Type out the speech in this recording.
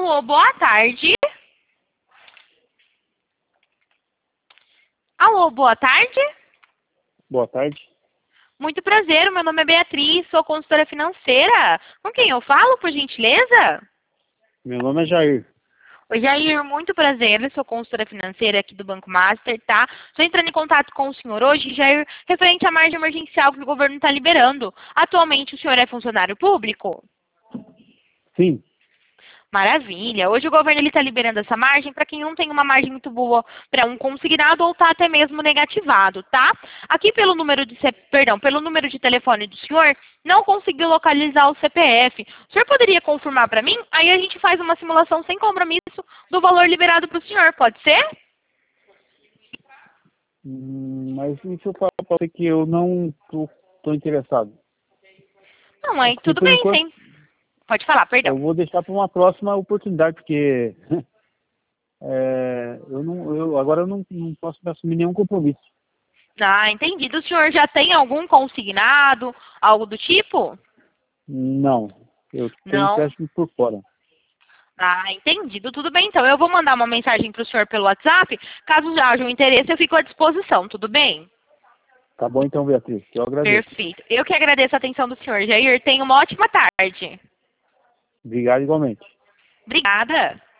Alô, boa tarde. Alô, boa tarde. Boa tarde. Muito prazer, meu nome é Beatriz, sou consultora financeira. Com quem eu falo, por gentileza? Meu nome é Jair. Oi, Jair, muito prazer. Eu sou consultora financeira aqui do Banco Master, tá? Estou entrando em contato com o senhor hoje, Jair, referente à margem emergencial que o governo está liberando. Atualmente, o senhor é funcionário público? Sim. Maravilha. Hoje o governo está liberando essa margem para quem não tem uma margem muito boa para um consignado ou está até mesmo negativado, tá? Aqui pelo número de pelo número de telefone do senhor, não conseguiu localizar o CPF. O senhor poderia confirmar para mim? Aí a gente faz uma simulação sem compromisso do valor liberado para o senhor, pode ser? Mas e se eu falar para você que eu não tô interessado? Não, É aí porque tudo por bem, enquanto sim. Pode falar, perdão. eu vou deixar para uma próxima oportunidade, porque agora eu não posso me assumir nenhum compromisso. Ah, entendido. O senhor já tem algum consignado, algo do tipo? Não. Eu tenho Não. empréstimo por fora. Ah, entendido. Tudo bem, então. Eu vou mandar uma mensagem para o senhor pelo WhatsApp. Caso haja um interesse, eu fico à disposição. Tudo bem? Tá bom então, Beatriz. Eu agradeço. Perfeito. Eu que agradeço a atenção do senhor, Jair. Tenha uma ótima tarde. Obrigado igualmente. Obrigada.